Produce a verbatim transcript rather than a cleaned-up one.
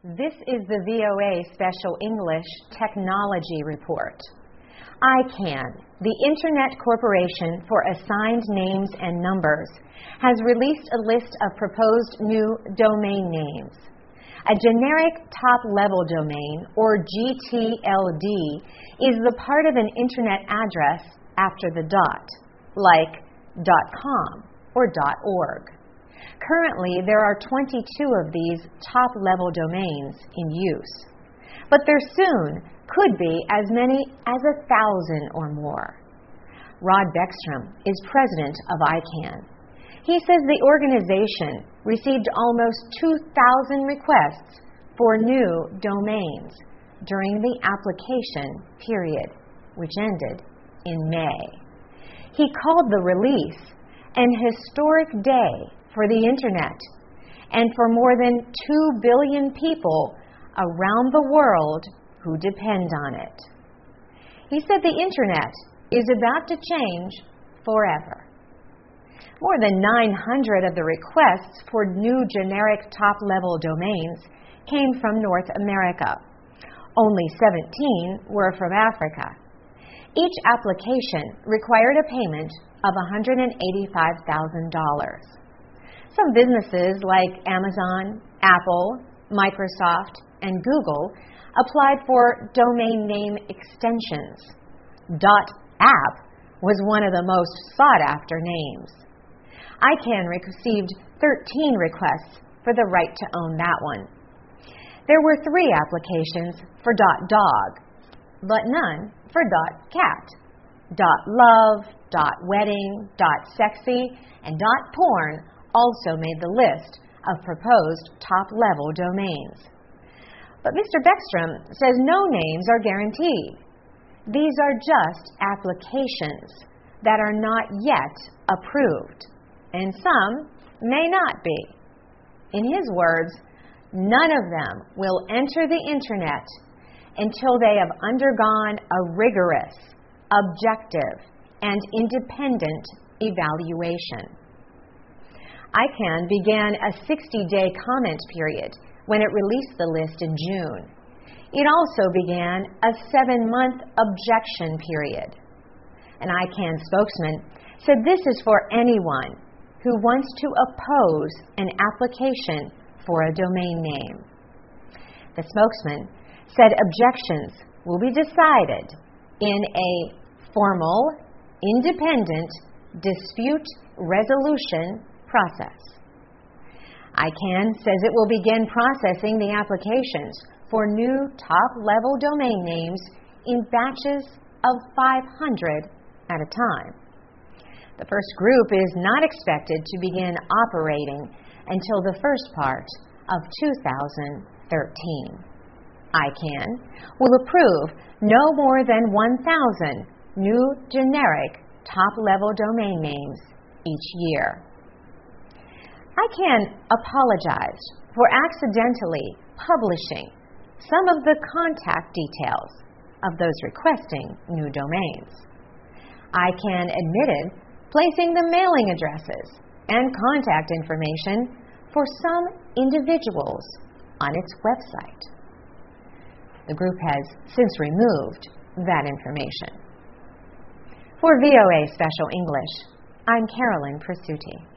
This is the V O A Special English Technology Report. I CANN, the Internet Corporation for Assigned Names and Numbers, has released a list of proposed new domain names. A generic top-level domain, or G T L D, is the part of an Internet address after the dot, like .com or .org. Currently, there are twenty-two of these top-level domains in use, but there soon could be as many as a thousand or more. Rod Beckstrom is president of I CANN. He says the organization received almost two thousand requests for new domains during the application period, which ended in May. He called the release an historic day for the Internet and for more than two billion people around the world who depend on it. He said the Internet is about to change forever. More than nine hundred of the requests for new generic top-level domains came from North America. Only seventeen were from Africa. Each application required a payment of one hundred eighty-five thousand dollars. Some businesses like Amazon, Apple, Microsoft, and Google applied for domain name extensions. .app was one of the most sought-after names. I CANN received thirteen requests for the right to own that one. There were three applications for .dog, but none for .cat. .love, .wedding, .sexy, and .porn also made the list of proposed top-level domains. But Mister Beckstrom says no names are guaranteed. These are just applications that are not yet approved, and some may not be. In his words, none of them will enter the Internet until they have undergone a rigorous, objective, and independent evaluation. I CANN began a sixty-day comment period when it released the list in June. It also began a seven-month objection period. An I CANN spokesman said this is for anyone who wants to oppose an application for a domain name. The spokesman said objections will be decided in a formal, independent dispute resolution process. I CANN says it will begin processing the applications for new top-level domain names in batches of five hundred at a time. The first group is not expected to begin operating until the first part of two thousand thirteen. I CANN will approve no more than one thousand new generic top-level domain names each year. I CANN apologized for accidentally publishing some of the contact details of those requesting new domains. I CANN admitted placing the mailing addresses and contact information for some individuals on its website. The group has since removed that information. For V O A Special English, I'm Carolyn Presutti.